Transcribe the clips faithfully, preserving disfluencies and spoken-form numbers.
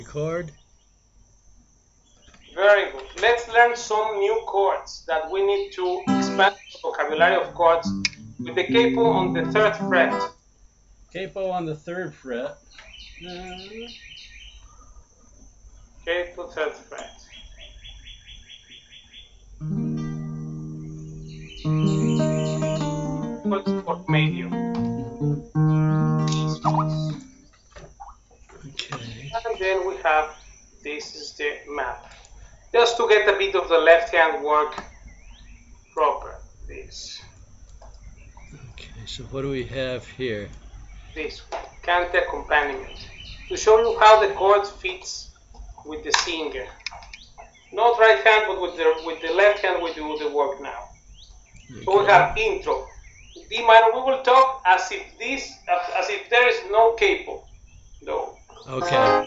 Record. Very good. Let's learn some new chords that we need to expand the vocabulary of chords with the capo on the third fret. Capo on the third fret. Capo, third fret. Chords for medium. Okay. And then we have, this is the map. Just to get a bit of the left hand work proper. This. Okay, so what do we have here? This one, cante accompaniment. To show you how the chord fits with the singer. Not right hand, but with the with the left hand we do the work now. Okay. So we have intro. D minor, we will talk as if this as, as if there is no capo. No. Okay.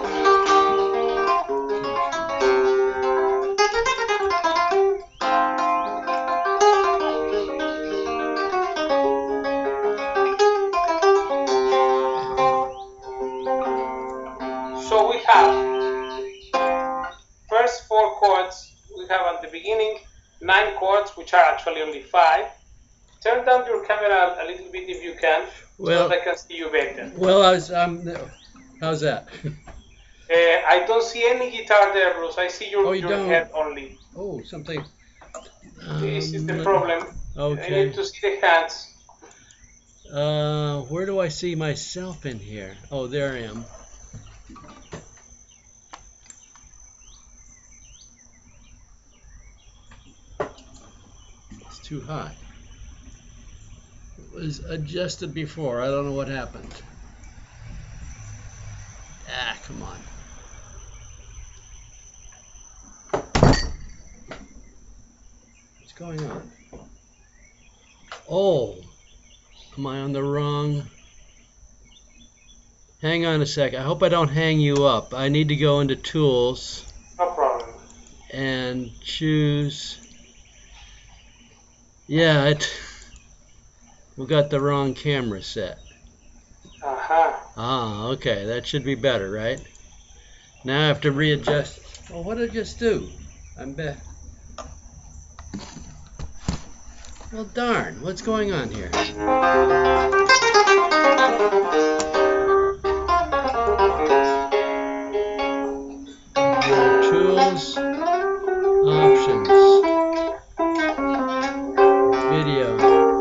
So we have first four chords. We have at the beginning nine chords, which are actually only five. Turn down your camera a little bit if you can, Well, so that I can see you better. Well, I was. Um, how's that? uh, I don't see any guitar there, Bruce. I see your, oh, you your don't? head only. Oh, something. Um, this is the problem. Okay. I need to see the hands. Uh, where do I see myself in here? Oh, there I am. It's too high. It was adjusted before. I don't know what happened. Ah, come on. What's going on? Oh, am I on the wrong? Hang on a sec. I hope I don't hang you up. I need to go into Tools. No problem. And choose. Yeah, it. We got the wrong camera set. Uh-huh. Ah, okay. That should be better, right? Now I have to readjust. Oh, what did I just do? I'm back. Well, darn. What's going on here? Tools, options, video.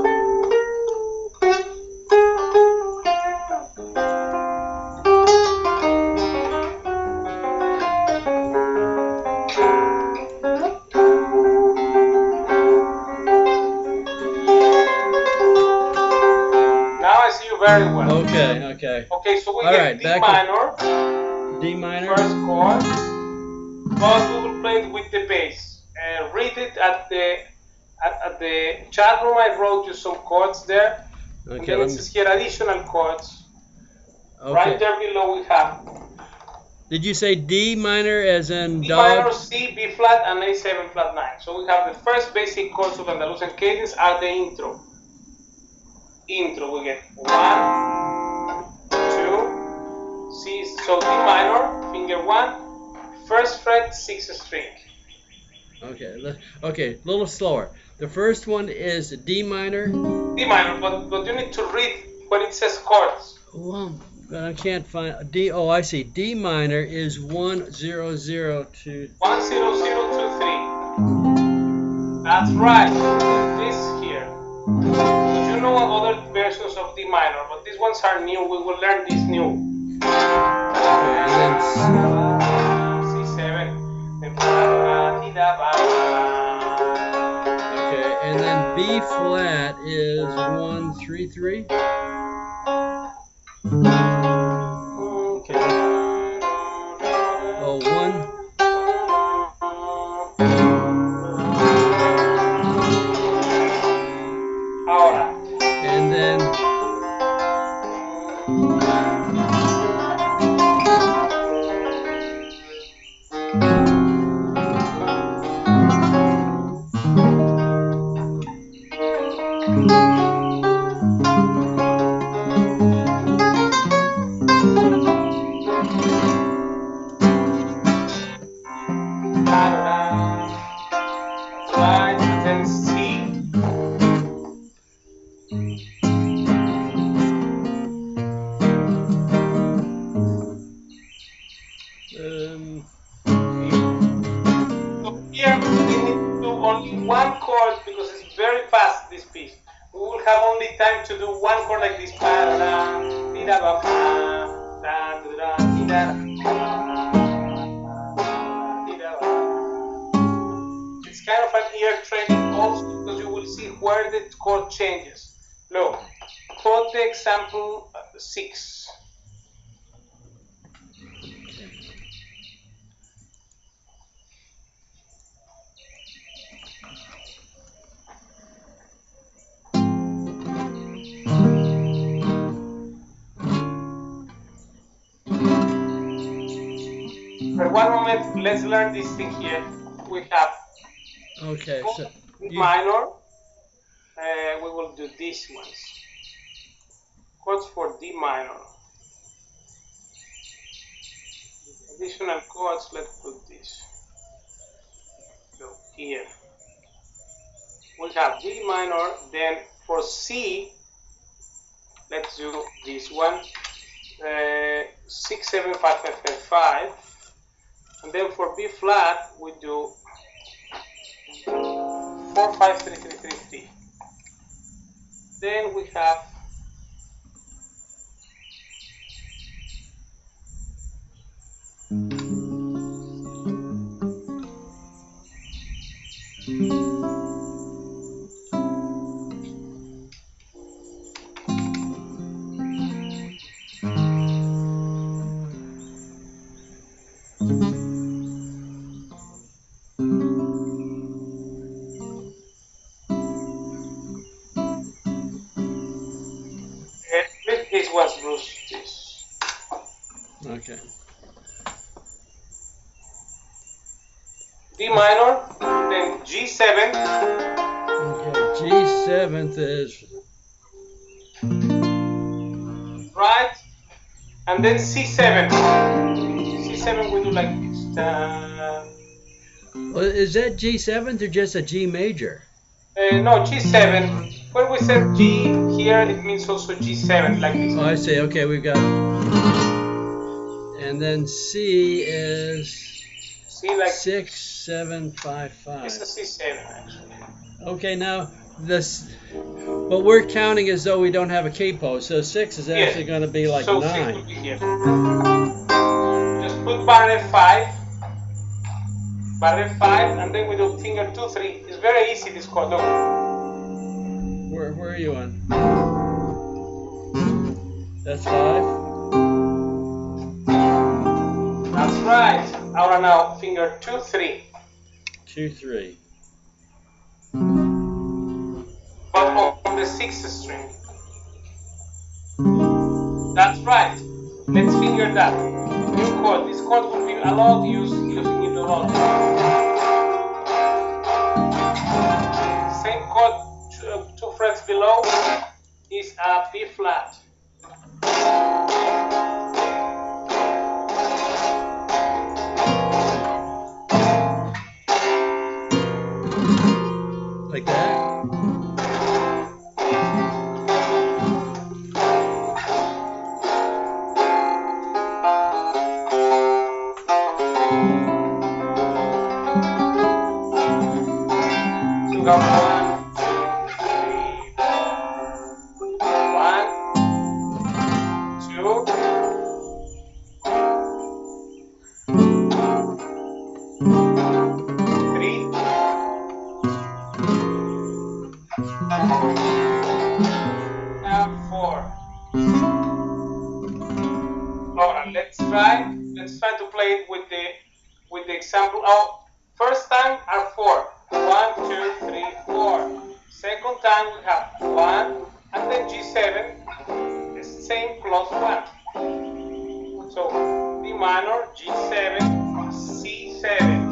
Very well. Okay, okay. Okay, so we All get right, D back minor. D minor. First chord. But we will play it with the bass. Uh, read it at the at, at the chat room. I wrote you some chords there. Okay. And then it says here additional chords. Okay. Right there below we have. Did you say D minor as in D dog? minor, C, B flat, and A seven flat nine. So we have the first basic chords of Andalusian cadence are the intro. Intro, we get one, two, C, so D minor, finger one, first fret, sixth string. Okay, okay, a little slower. The first one is D minor. D minor, but, but you need to read when it says chords. Well, I can't find D. Oh, I see. D minor is one zero zero two. One zero zero two three. That's right. This here. You know other versions of D minor, but these ones are new. We will learn this new. Okay, and C seven. Okay, and then B flat is one three three. Okay. Oh, one. Ahora. And then. only one chord because it's very fast, this piece. We will have only time to do one chord like this. It's kind of an ear training also because you will see where the chord changes. Look, quote the example six. For one moment, let's learn this thing here. We have okay, so D you, minor. Uh, we will do these ones. Chords for D minor. Additional chords, let's put this. So here. We have D minor, then for C, let's do this one. Uh, six, seven, five, five, five, five. And then for B flat, we do four, five, three, three, three, three. Then we have this was Bruce. This. okay. D minor, then G seven. Okay, G seventh is right, and then C seven. C seven we do like this. Ta well, is that G seventh or just a G major? uh, no, G seven. When we said G here, it means also G seven, like this. Oh, I see. Okay, we've got. And then C is C like six, seven, five, five. It's a C seven actually. Okay, now this, what we're counting as though we don't have a capo, so six is actually Yeah. going to be like so nine. six would be here. Just put barre five, barre five, and then we do finger two, three. It's very easy this chord. Look. Where, where are you on? That's five? That's right. Ahora now, finger two, three. Two, three. But on the sixth string. That's right. Let's finger that. New chord. This chord will be a lot used using it a lot. Same chord, two, two frets below, is a B flat. Like that? So we got one, two, three, one, two, three, and four. Alright, let's try. Let's try to play it with the with the example. Oh, first time are four. One, two, three, four. Second time we have one, and then G seven, the same plus one. So D minor, G seven, C seven,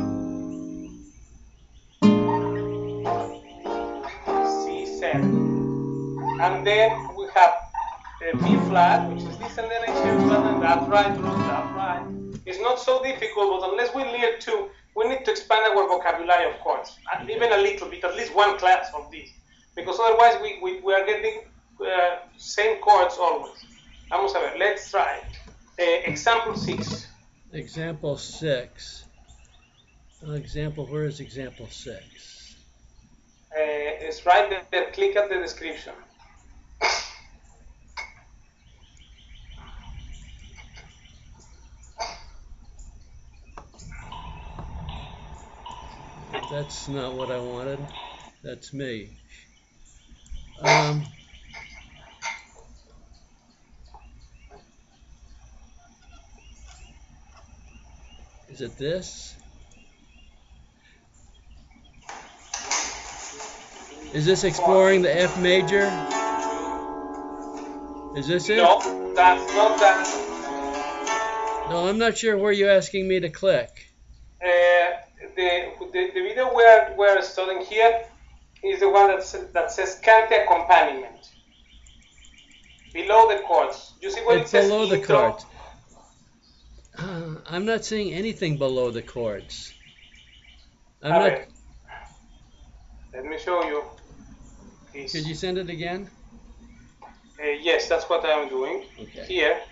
C seven, and then we have the B flat, which is this, and then I say flat, and that's right, that's right. It's not so difficult, but unless we learn two, we need to expand our vocabulary of chords, and even a little bit, at least one class of this, because otherwise we, we, we are getting uh, same chords always. Vamos a ver, let's try. Uh, example six. Example six. Uh, example, where is example six? Uh, it's right there. Click at the description. That's not what I wanted. That's me. Um, is it this? Is this exploring the F major? Is this it? No, that's not that. No, I'm not sure where you're asking me to click. Uh, the, the the video we're we're studying here is the one that says, that says Cante accompaniment. Below the chords. You see what It's it says? below the intro? chords. Uh, I'm not seeing anything below the chords. I'm A not. ver. Let me show you. Please. Could you send it again? Uh, yes, that's what I'm doing. Okay. Here.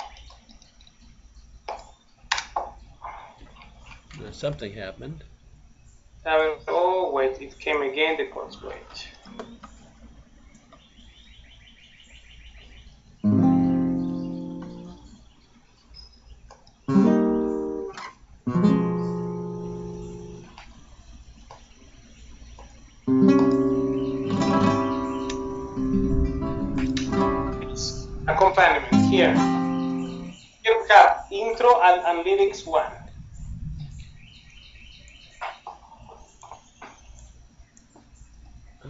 No, something happened. Uh, oh, wait, it came again, the chords. Wait. It's accompaniment here. Here we have intro and, and lyrics one. Uh,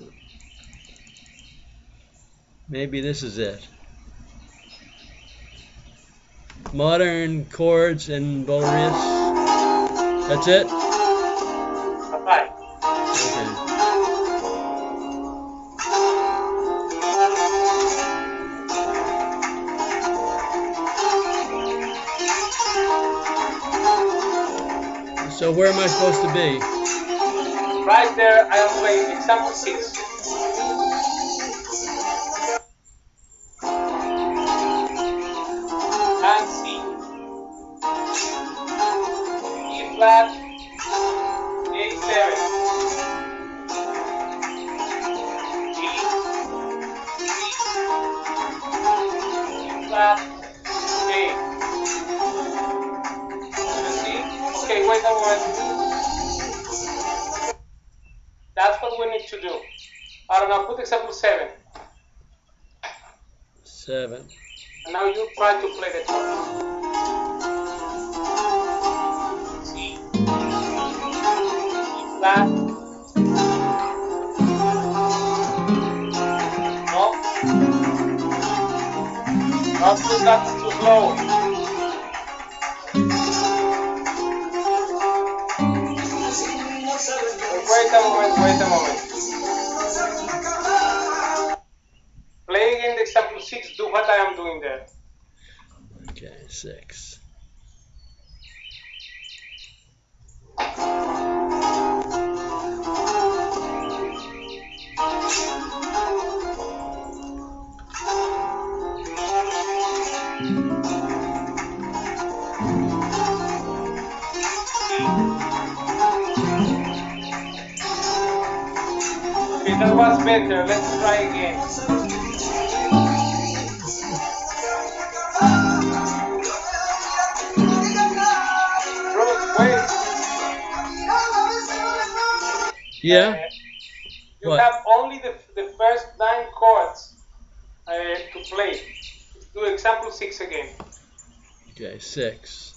maybe this is it. Modern chords and Boreas. That's it? Right. Okay. So where am I supposed to be? Right there, I am playing example six. And C. E flat, A seven. G, C, E flat, A. You see? Okay, wait a moment. That's what we need to do. I don't know, put example seven. Seven. And now you try to play the chords. C, E flat, no, not too, that's too slow. Wait a moment, wait a moment. Play again the example six, do what I am doing there. Okay, six. Okay, that was better. Let's try again. Bruce, wait. Yeah? Uh, you What? have only the, the first nine chords uh, to play. Do example six again. Okay, six.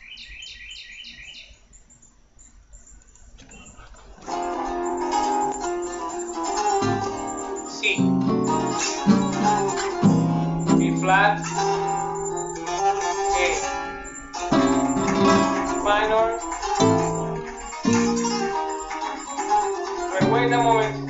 C, B flat, A, minor. Wait, wait a moment.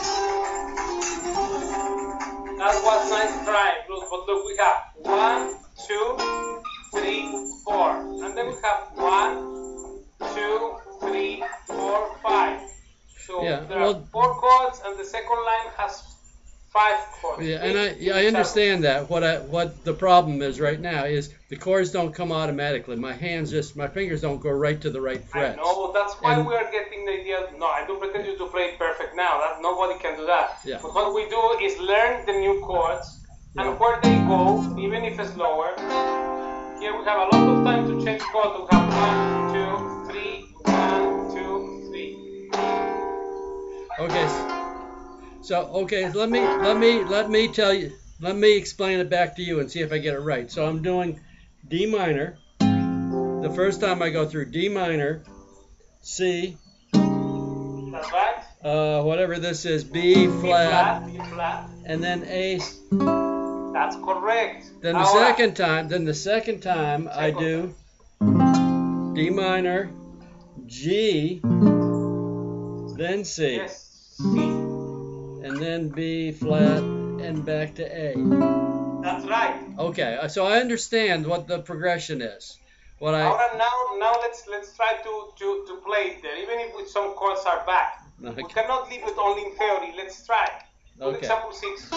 That was nice try, look, but look, we have one, two, three, four, and then we have one, two, three, four, five. So Yeah, there well- are four chords, and the second line has five chords. Yeah, and I yeah, I understand that. What I what the problem is right now is the chords don't come automatically. My hands just my fingers don't go right to the right frets. I know, that's why And- we are getting the idea. No, I don't pretend you to play it perfect now. That nobody can do that. Yeah. But what we do is learn the new chords Yeah. and where they go, even if it's lower. Here we have a lot of time to change chords. We have one, two, three, one, two, three. Okay. s- So okay, let me let me let me tell you. Let me explain it back to you and see if I get it right. So I'm doing D minor. The first time I go through D minor, C, That's right. uh, whatever this is, B B flat, flat, B flat. and then A. That's correct. Then the Ahora, second time, then the second time I do D minor, G, then C, Yes, C. and then B flat, and back to A. That's right. Okay, so I understand what the progression is. What I Ahora now, now let's let's try to, to, to play it there, even if with some chords are back. We okay. cannot leave it only in theory. Let's try. For Okay. example, six.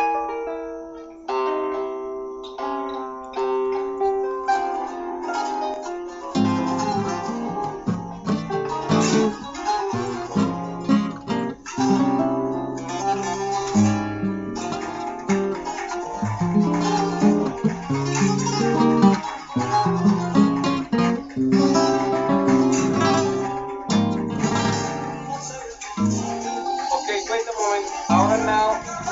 Okay, wait a moment. Ahora now,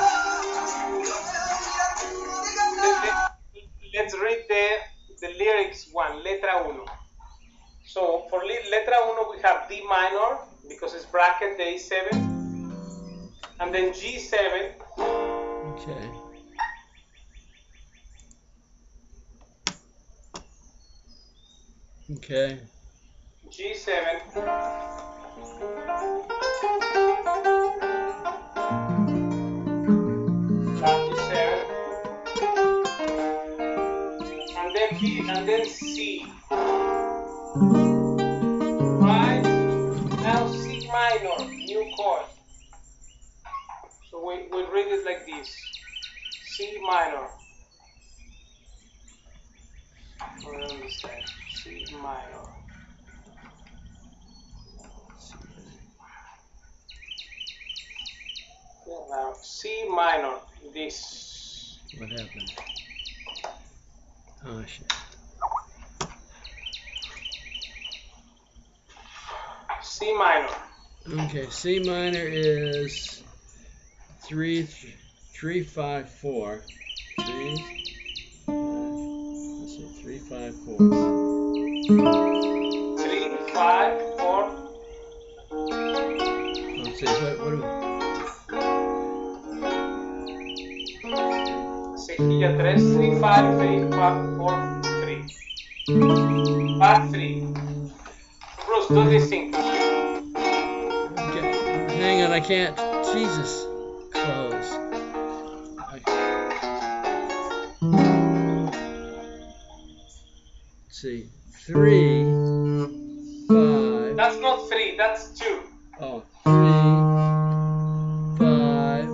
let- let- let's read the the lyrics one, letra uno. So for li- letra uno we have D minor because it's bracket the A seven, and then G seven, Okay. Okay. G seven, back to seven, and then B, and then C. Right? Now C minor, new chord. So we, we read it like this. C minor. I don't understand. C minor. Yeah, now C minor. This. What happened? Oh shit. C minor. Okay, C minor is three, three, five, four. Three. uh, Let's see, three, five, four. Three, five, four. Let's see, what, what do we? Cejilla tres, three, five, three, five, four, three. Back three. Bruce, do this thing. Okay, hang on, I can't. Jesus, close. Okay. Let's see, three, five. That's not three, that's two. Oh, three, five,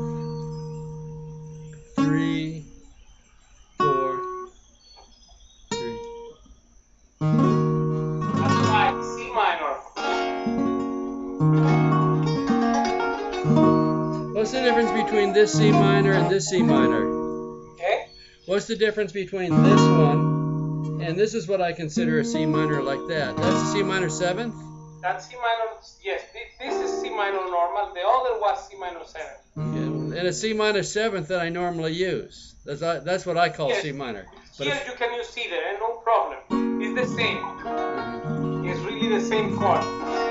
three, four, three. That's right, C minor. What's the difference between this C minor and this C minor? Okay? What's the difference between this one and this is what I consider a C minor like that? That's a C minor seventh? That's C minor, yes, thi- this is C minor normal, the other was C minor seven. Okay, and a C minor seventh that I normally use. That's that's what I call Yes. C minor. But Here if, you can use C there, no problem. It's the same, Mhm. it's really the same chord.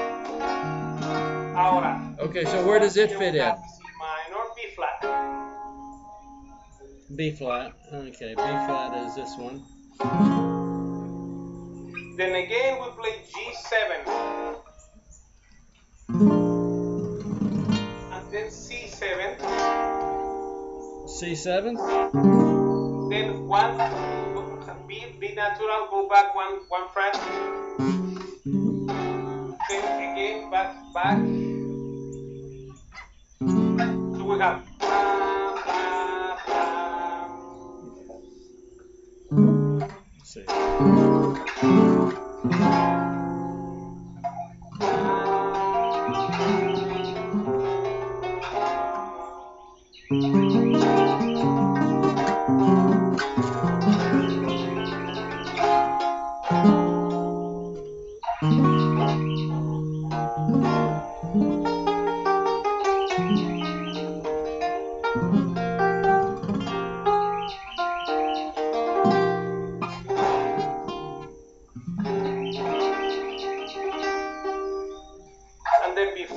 Ahora. Okay, so where does it here fit we in? have C minor, B flat. B flat. Okay, B flat is this one. Then again we play G seven. And then C seven. C seven? Then one, B, B natural, go back one, one fret. Then again, back, back. So we have.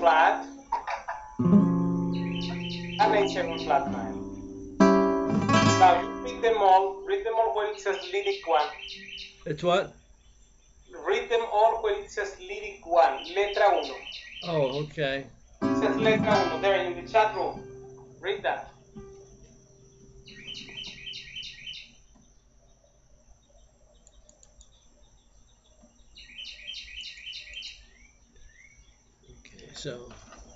flat, and A seven flat nine. Now you read them all, read them all where it says lyric one. It's what? Read them all where it says lyric one, letra uno. Oh, okay. It says letra uno there in the chat room. Read that. Okay, so.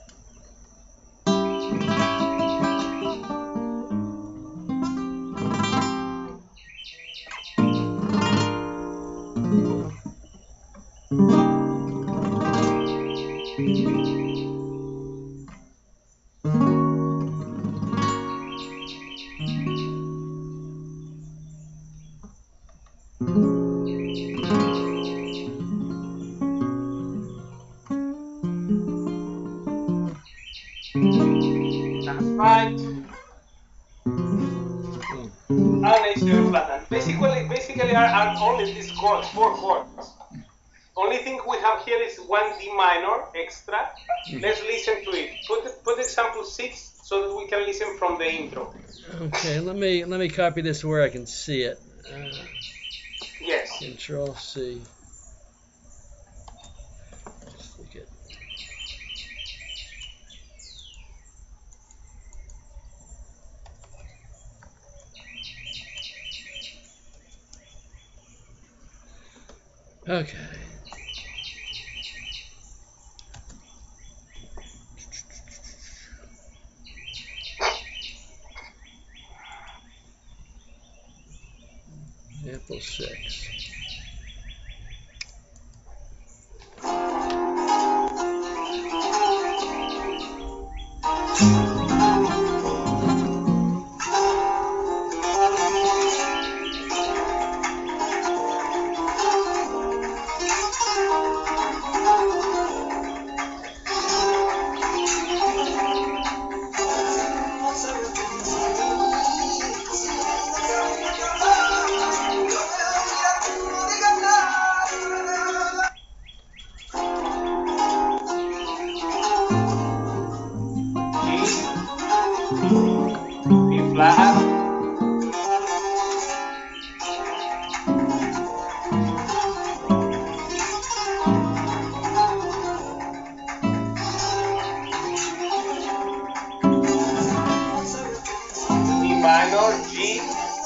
That's right. And A seven flat nine. Basically, basically are, are only these chords, four chords. Only thing we have here is one D minor extra. Let's listen to it. Put put example six so that we can listen from the intro. Okay, let me let me copy this where I can see it. Uh, Yes. Control C. Stick it. Okay. Example six. B flat. D minor, G,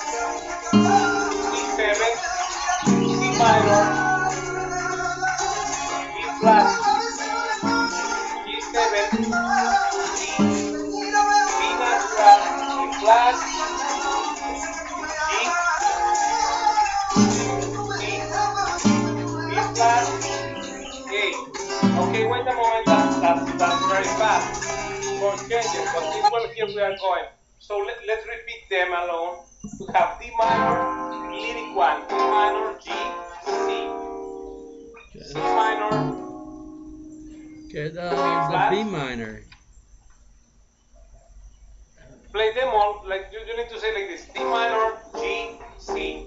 E seven, C minor, B flat, G seven, G, B natural, E flat, G, C, B flat, A. Okay, wait a moment, that's, that's, that's very fast. More changes, but this one here we are going. So let, let's repeat them alone. We have D minor, lyric one, D minor, G, C, C minor, Okay, the, the B minor. Play them all, like you, you need to say like this, D minor, G, C.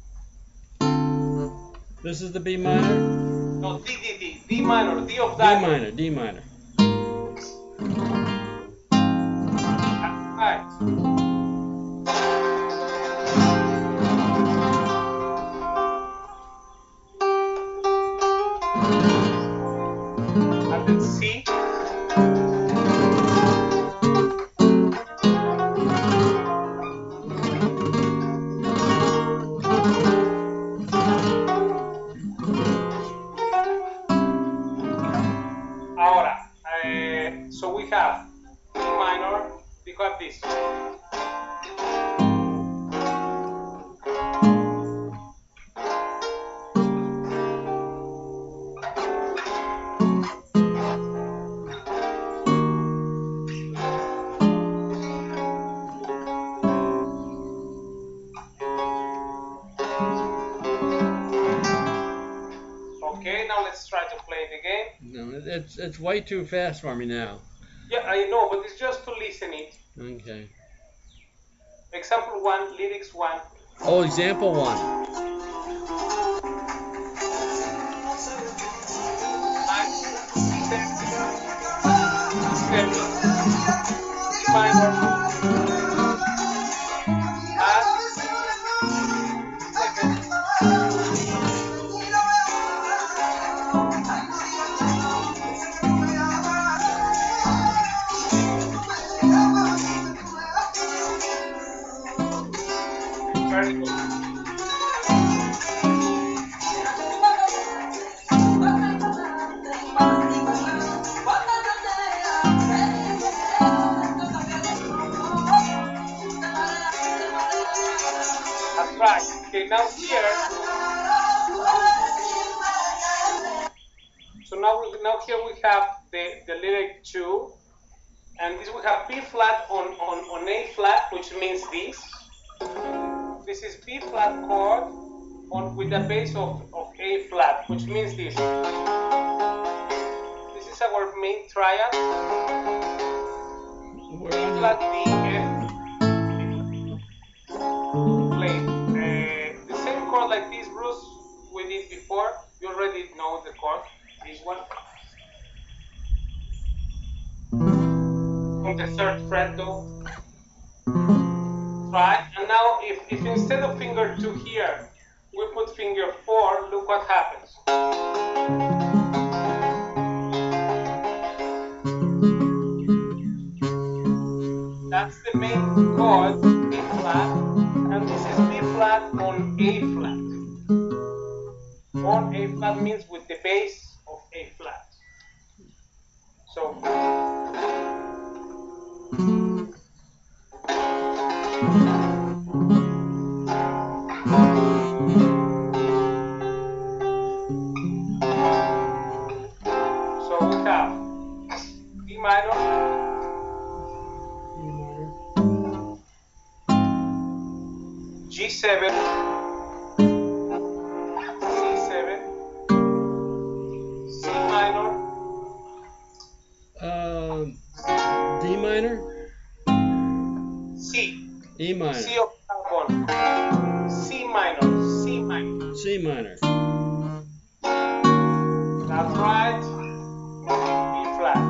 This is the B minor? No, D, D, D, D minor, D of D diamond. minor, D minor. Right. And then C. Ahora, uh, so we have D minor, we have this. Okay, now let's try to play the game. No, it's it's way too fast for me now. Yeah, I know, but it's just to listen it. Okay. Example one, lyrics one. Oh, example one. I, now here, so now we, now here we have the, the lyric two, and this we have B flat on, on, on A flat, which means this. This is B flat chord on with the bass of, of A flat, which means this. This is our main triad. B flat, D, F. Play uh, the same chord like this, Bruce, we did before. You already know the chord, this one. On the third fret though. Right, and now if, if instead of finger two here, we put finger four, look what happens. That's the main chord, B flat, and this is B flat on A flat. On A flat means with the bass of A flat. So, so we have D minor, G seven, C seven, C minor, Um, D minor? C, E minor. C octave one, C minor, C minor. C minor. That's right. B flat.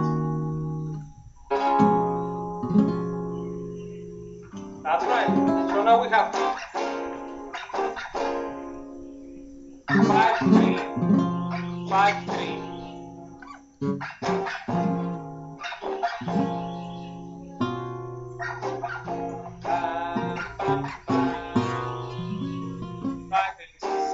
That's right. So now we have five three, five three. Five is C.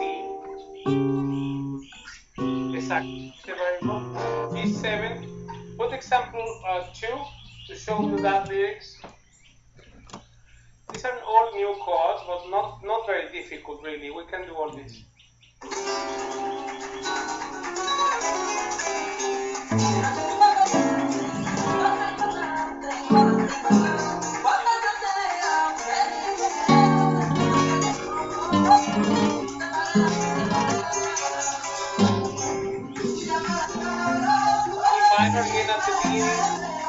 Exactly. B seven. Put example uh, two to show you that lyrics. These are all new chords, but not, not very difficult really. We can do all this. Minor again at the beginning.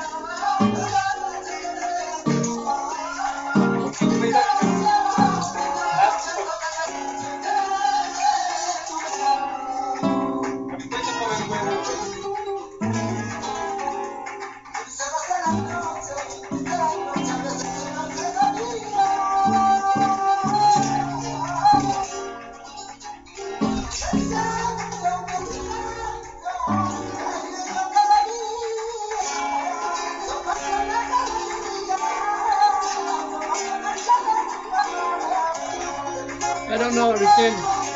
I don't know, understand.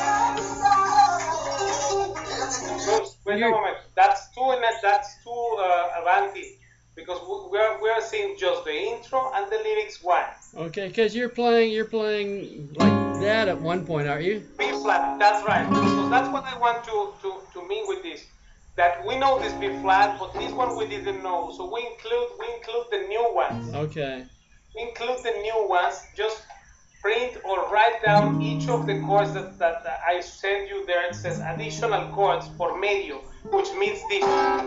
Wait a moment. That's two and that's two uh, Avanti, because we're we're seeing just the intro and the lyrics one. Okay, because you're playing, you're playing like that at one point, aren't you? B flat. That's right. Because that's what I want to to to mean with this. That we know this B flat, but this one we didn't know. So we include we include the new ones. Okay. We include the new ones. Just print or write down each of the chords that, that, that I sent you there. It says additional chords for medio, which means this.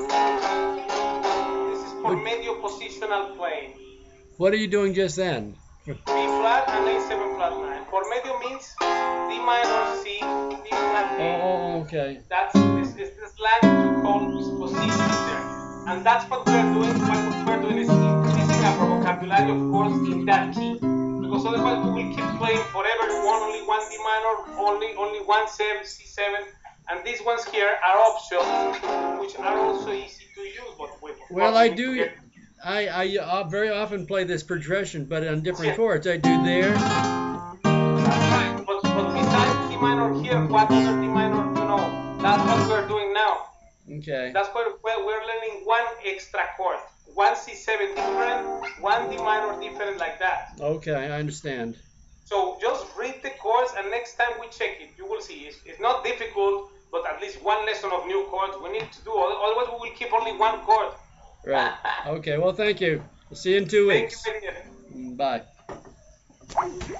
This is for medio positional playing. What are you doing just then? B flat and A seven flat nine. For medio means D minor, C, D flat, A. Oh, okay. That's this is the slang to call positions there. And that's what we're doing. What we're doing is increasing our vocabulary, of course, in that key. Because otherwise we will keep playing forever one, only one D minor, only only one seven, C seven, and these ones here are options, which are also easy to use. But with well, I do. I I uh, very often play this progression, but on different yeah. chords. I do there. That's right. But but besides D minor here, what other D minor you know? That's what we're doing now. Okay. That's why we're, we're learning one extra chord. One C seven different, one D minor different, like that. Okay, I understand. So just read the chords, and next time we check it, you will see it's, it's not difficult, but at least one lesson of new chords we need to do. Otherwise, we will keep only one chord. Right. Okay. Well, thank you. We'll see you in two Thank weeks. you, my dear. Bye.